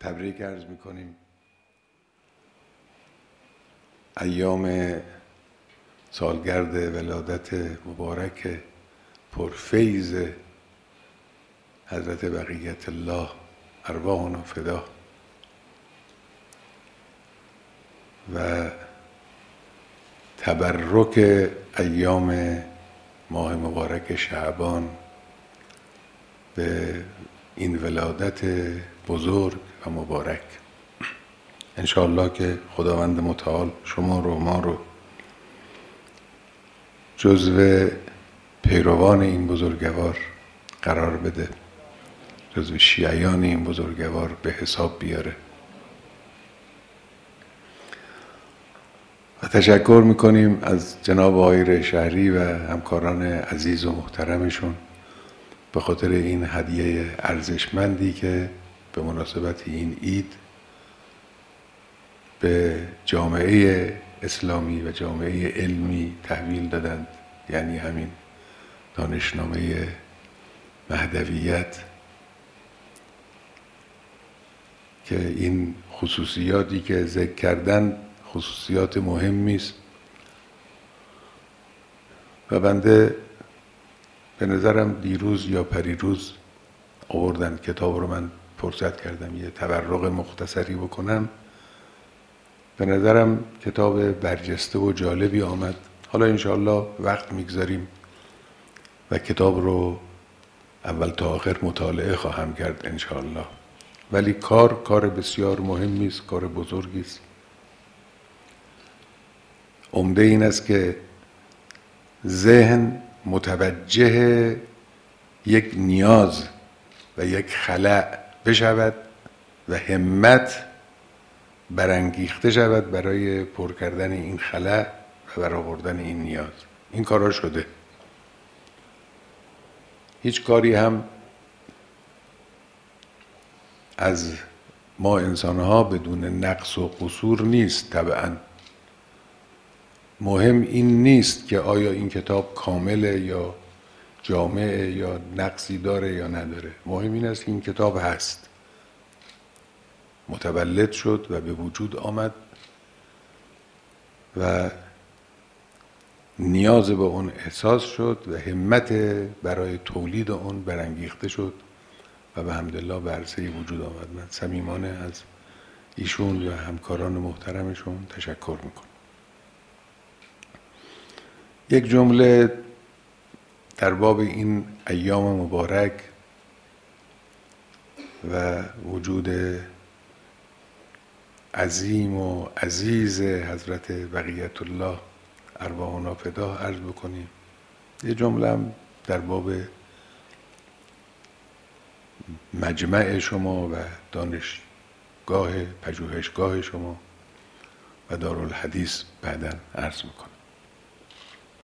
تبریک عرض میکنیم. ایام سالگرد ولادت مبارک پرفیض حضرت بقیت الله ارواحنا فدا و تبرک ایام ماه مبارک شعبان به این ولادت بزرگ و مبارک. انشاءالله که خداوند متعال شما رو ما رو جزو پیروان این بزرگوار قرار بده، جزو شیعیان این بزرگوار به حساب بیاره. و تشکر میکنیم از جناب آقای ریشهری و همکاران عزیز و محترمشون به خاطر این هدیه ارزشمندی که به مناسبت این عید به جامعه اسلامی و جامعه علمی تحویل دادند، یعنی همین دانشنامه مهدویت که این خصوصیاتی که ذکر کردن خصوصیات مهمی است و بنده به نظرم دیروز یا پریروز آوردن کتاب رو، من فرصت کردم یه تبرق مختصری بکنم. به نظرم کتاب برجسته و جالبی آمد. حالا انشاءالله وقت میگذاریم و کتاب رو اول تا آخر مطالعه خواهم کرد انشاءالله. ولی کار بسیار مهمی است، کار بزرگی است. عمده این است که ذهن متوجه یک نیاز و یک خلأ بشود و همت برانگیخته شود برای پر کردن این خلأ و برآوردن این نیاز. این کارا شده. هیچ کاری هم از ما انسانها بدون نقص و قصور نیست. طبعا مهم این نیست که آیا این کتاب کامله یا جامعه یا نقصی داره یا نداره. مهم این است که این کتاب هست، متولد شد و به وجود آمد و نیاز به اون احساس شد و همت برای تولید اون برانگیخته شد و به حمدالله به عرصه وجود آمد. من صمیمانه از ایشون و همکاران محترمشون تشکر میکنم. یک جمله در باب این ایام مبارک و وجود عظیم و عزیز حضرت بقیت الله ارواحنا فدا عرض بکنیم. یه جمله هم در باب مجمع شما و دانشگاه پژوهشگاه شما و دارالحدیث بعداً عرض میکنم.